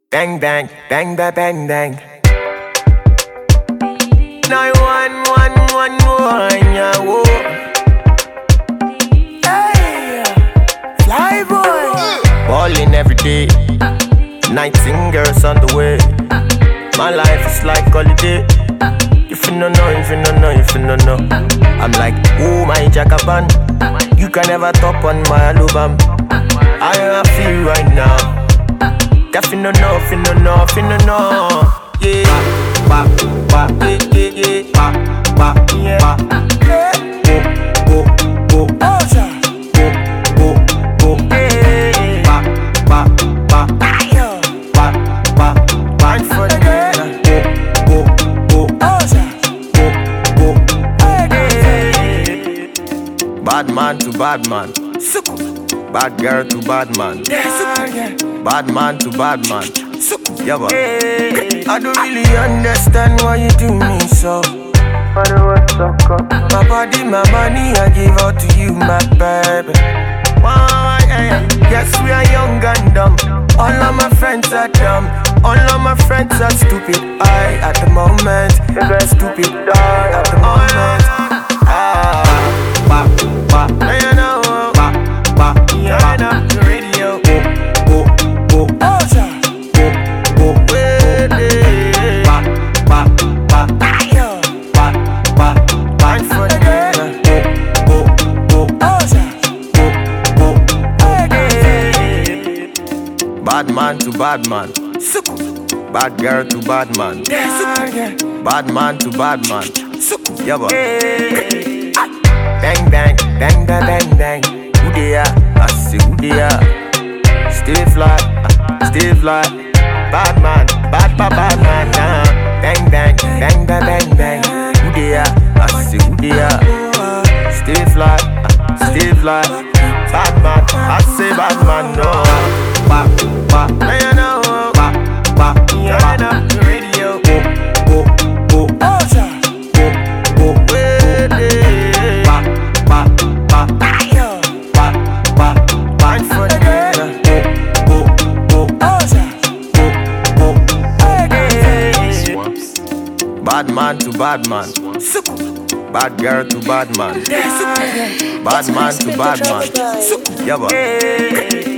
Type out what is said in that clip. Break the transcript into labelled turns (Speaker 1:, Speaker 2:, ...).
Speaker 1: Bang bang, bang bang bang bang. 91111, yeah, whoa. Hey, fly boy. Ballin' every day, nights and girls on the way. My life is like holiday. If you don't know, if you don't know, if you don't know, I'm like, oh my Jackaban. You can never top on my album. I feel right now. If you don't know, if you don't know, if you don't know, yeah. Ba ba ba, yeah yeah ba ba yeah. Go go go, go go go, yeah. Ba ba ba, ba ba ba for the girl. Go go go, go go. Bad man to bad man. Bad girl to bad man. Bad man to bad man. Yeah, but I don't really understand why you do me so. My body, my money, I give out to you, my baby. Yes, we are young and dumb. All of my friends are dumb. All of my friends are stupid. I at the moment, stupid. I at the moment. The radio. Go, go, go. Bad man to bad man. Bad girl to bad man. Bad man to bad man. Yeah, but bang bang, bang bang bang bang. Who they are? I say who they are. Stay fly, stay fly. Bad man, bad bad bad man. Bang bang, bang bang bang bang. Who they are? I say who they are. Stay fly, stay fly. Bad man, I say bad man. No. Ba ba, you know. Ba ba, yeah. The radio. Go go go. Go go go. Ba ba ba. Ba ba ba for the girl. Go go go. Go go. Bad man to bad man. Bad girl to bad man. Bad man to bad man. Yeah, but